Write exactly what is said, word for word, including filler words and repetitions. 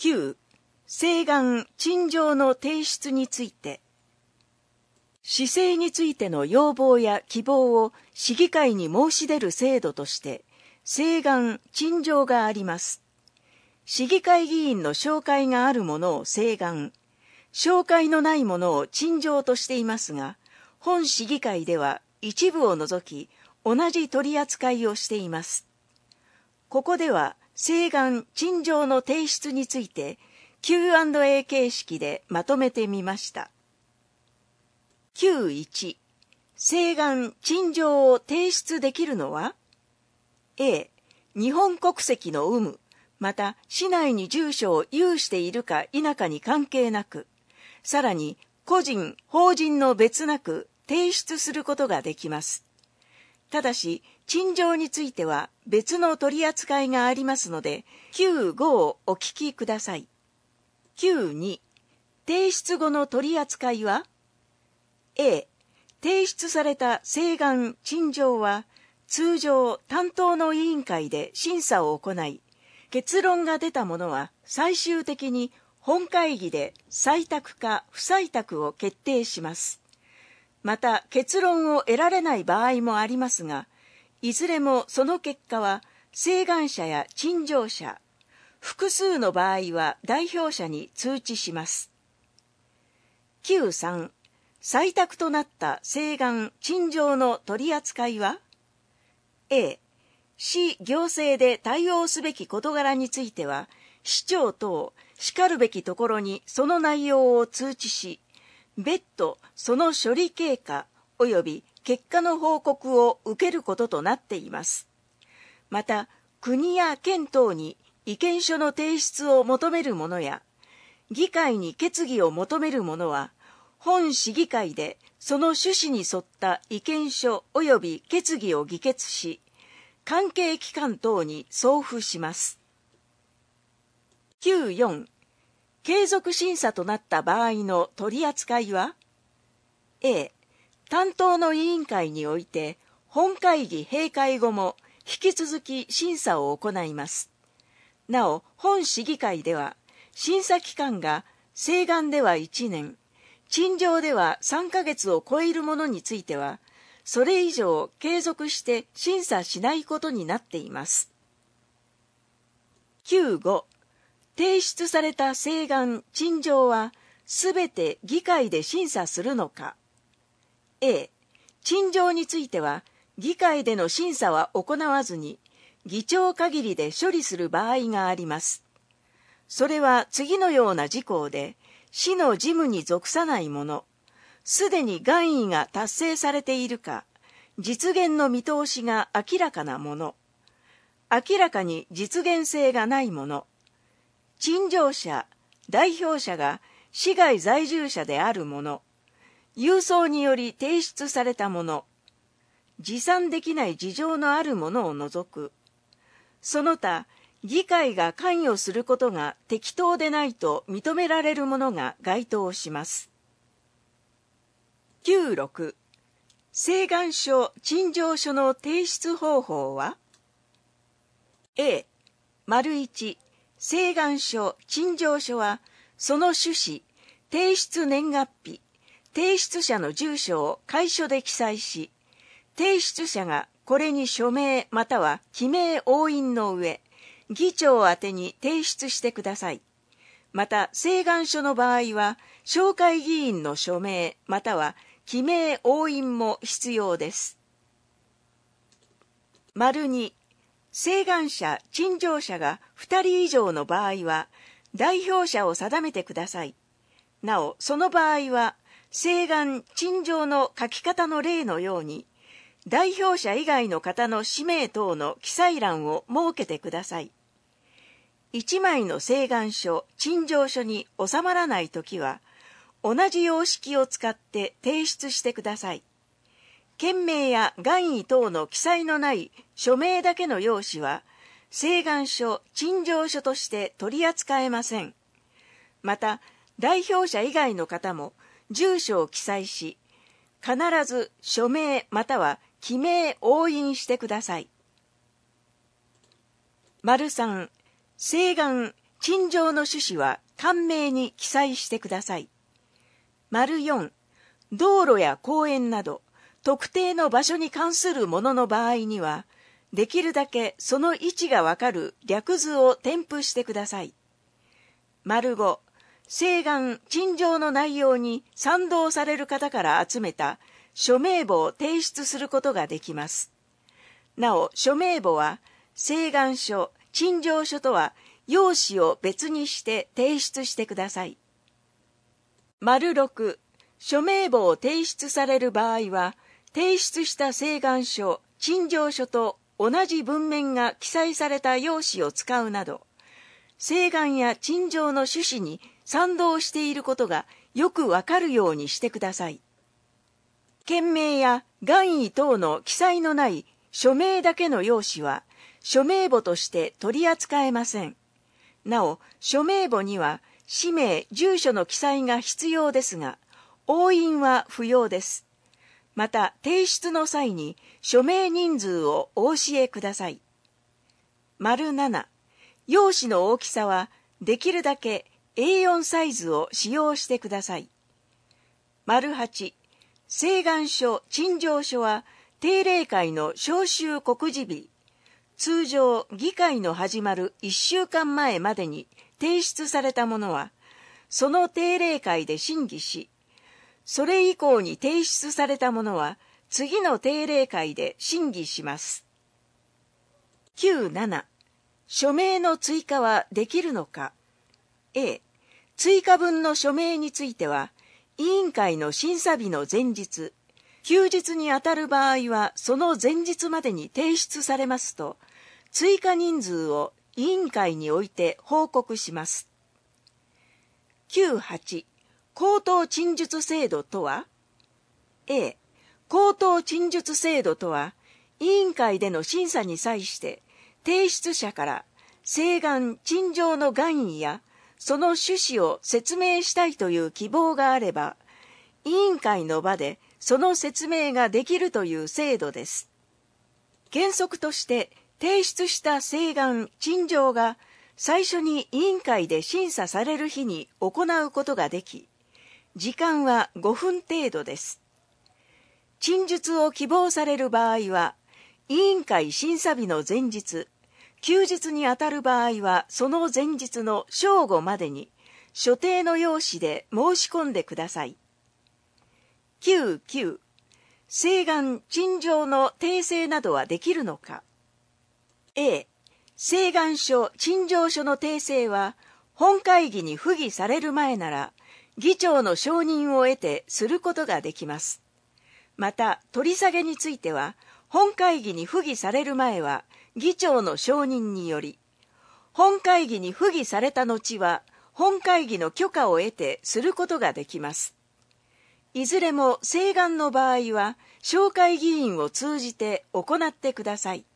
きゅう、請願陳情の提出について。市政についての要望や希望を市議会に申し出る制度として、請願陳情があります。市議会議員の紹介があるものを請願、紹介のないものを陳情としていますが、本市議会では一部を除き、同じ取り扱いをしています。ここでは、請願陳情の提出について、キューアンドエー 形式でまとめてみました。きゅういち、請願陳情を提出できるのは A、日本国籍の有無、また市内に住所を有しているか否かに関係なく、さらに個人、法人の別なく提出することができます。ただし、陳情については別の取り扱いがありますので、きゅうごをお聞きください。きゅうに、提出後の取り扱いはA、提出された請願陳情は通常担当の委員会で審査を行い、結論が出たものは最終的に本会議で採択か不採択を決定します。また結論を得られない場合もありますが、いずれもその結果は請願者や陳情者、複数の場合は代表者に通知します。きゅうさん、採択となった請願陳情の取り扱いは A、市行政で対応すべき事柄については、市長等しかるべきところにその内容を通知し、別途その処理経過及び結果の報告を受けることとなっています。また、国や県等に意見書の提出を求めるものや、議会に決議を求めるものは、本市議会でその趣旨に沿った意見書及び決議を議決し、関係機関等に送付します。きゅうよん、継続審査となった場合の取り扱いは A、担当の委員会において本会議閉会後も引き続き審査を行います。なお、本市議会では審査期間が請願ではいちねん、陳情ではさんかげつを超えるものについては、それ以上継続して審査しないことになっています。きゅうご、提出された請願陳情はすべて議会で審査するのか。A、陳情については議会での審査は行わずに議長限りで処理する場合があります。それは次のような事項で、市の事務に属さないもの、すでに願意が達成されているか、実現の見通しが明らかなもの、明らかに実現性がないもの、陳情者、代表者が市外在住者であるもの、郵送により提出されたもの、持参できない事情のあるものを除く、その他、議会が関与することが適当でないと認められるものが該当します。きゅうろく、請願書・陳情書の提出方法は A、いち、請願書・陳情書はその趣旨、提出年月日、提出者の住所を楷書で記載し、提出者がこれに署名または記名押印の上、議長宛てに提出してください。また、請願書の場合は、紹介議員の署名または記名押印も必要です。に、請願者・陳情者がふたり以上の場合は、代表者を定めてください。なお、その場合は、請願・陳情の書き方の例のように、代表者以外の方の氏名等の記載欄を設けてください。一枚の請願書・陳情書に収まらないときは、同じ様式を使って提出してください。県名や願意等の記載のない署名だけの用紙は、請願書・陳情書として取り扱えません。また、代表者以外の方も住所を記載し、必ず署名または記名押印してください。さん、請願、 陳情の趣旨は簡明に記載してください。丸よん、道路や公園など特定の場所に関するものの場合には、できるだけその位置がわかる略図を添付してください。丸ご、請願・陳情の内容に賛同される方から集めた署名簿を提出することができます。なお、署名簿は請願書・陳情書とは用紙を別にして提出してください。丸ろく、署名簿を提出される場合は、提出した請願書・陳情書と同じ文面が記載された用紙を使うなど、請願や陳情の趣旨に賛同していることがよくわかるようにしてください。件名や願意等の記載のない署名だけの用紙は署名簿として取り扱えません。なお、署名簿には氏名・住所の記載が必要ですが、押印は不要です。また、提出の際に署名人数をお教えください。丸なな、用紙の大きさはできるだけ エーよん サイズを使用してください。丸はち、請願書・陳情書は定例会の召集告示日、通常議会の始まるいっしゅうかんまえまでに提出されたものは、その定例会で審議し、それ以降に提出されたものは次の定例会で審議します。きゅうなな、署名の追加はできるのか。A、追加分の署名については、委員会の審査日の前日、休日にあたる場合はその前日までに提出されますと、追加人数を委員会において報告します。きゅうはち、口頭陳述制度とは。 A、口頭陳述制度とは、委員会での審査に際して提出者から請願・陳情の願意やその趣旨を説明したいという希望があれば、委員会の場でその説明ができるという制度です。原則として提出した請願・陳情が最初に委員会で審査される日に行うことができ、時間はごふん程度です。陳述を希望される場合は、委員会審査日の前日、休日にあたる場合はその前日の正午までに所定の用紙で申し込んでください。きゅうきゅう、請願・陳情の訂正などはできるのか。A、請願書・陳情書の訂正は本会議に付議される前なら議長の承認を得てすることができます。また、取り下げについては本会議に付議される前は議長の承認により、本会議に付議された後は本会議の許可を得てすることができます。いずれも請願の場合は、紹介議員を通じて行ってください。